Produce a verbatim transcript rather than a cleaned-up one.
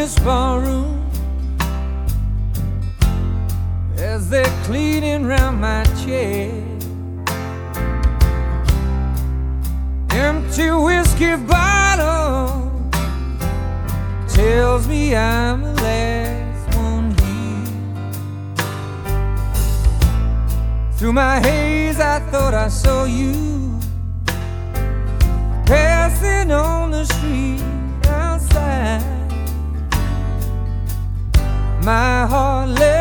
this barroom as they're cleaning round my chair. Empty whiskey bottle tells me I'm the last one here. Through my haze I thought I saw you passing on the street outside. My heart left